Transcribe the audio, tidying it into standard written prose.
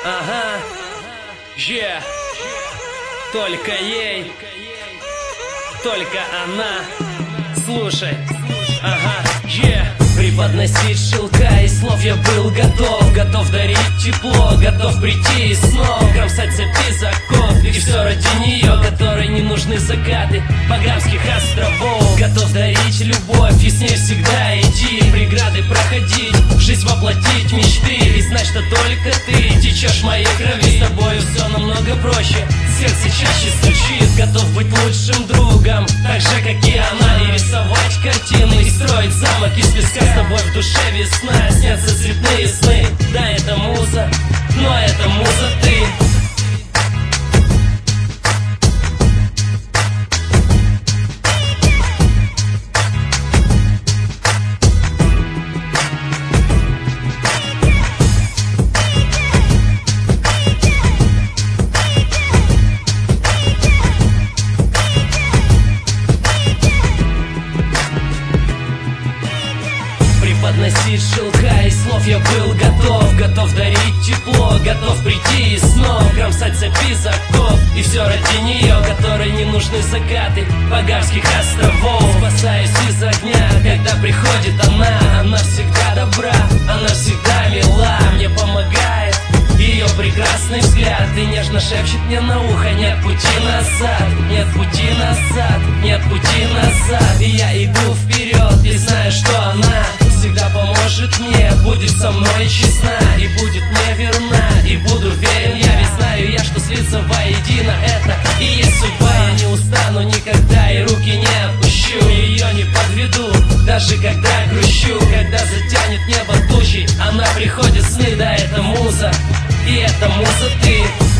Ага, только ей, только она. Слушай, ага, преподносить шелка из слов я был готов. Готов дарить тепло, готов прийти и снова кромсать цепи заков. И все ради нее, которой не нужны закаты Багамских островов. Готов дарить любовь и с ней всегда идти, преграды проходить, в жизнь воплотить мечты. И знать, что только ты течешь в моей крови. С тобою все намного проще, сердце чаще стучит. Готов быть лучшим другом, так же, как и она. И рисовать картины, и строить замок из песка. С тобой в душе весна, снятся цветные сны. Да, это муза, но это муза ты. Подносить шелка из слов я был готов. Готов дарить тепло, готов прийти и снова кромсать цепи заков. И все ради нее, которой не нужны закаты Багамских островов. Спасаюсь из огня, когда приходит она. Она всегда добра, она всегда мила. Мне помогает ее прекрасный взгляд. И нежно шепчет мне на ухо: нет пути назад, нет пути назад, нет пути назад. И я иду вперед и знаю, что она всегда поможет мне, будет со мной честна и будет мне верна. И буду верен я, ведь знаю я, что слиться воедино это и есть судьба. Я не устану никогда и руки не отпущу, ее не подведу, даже когда грущу. Когда затянет небо тучей, она приходит в сны. Да, это муза, и это муза ты.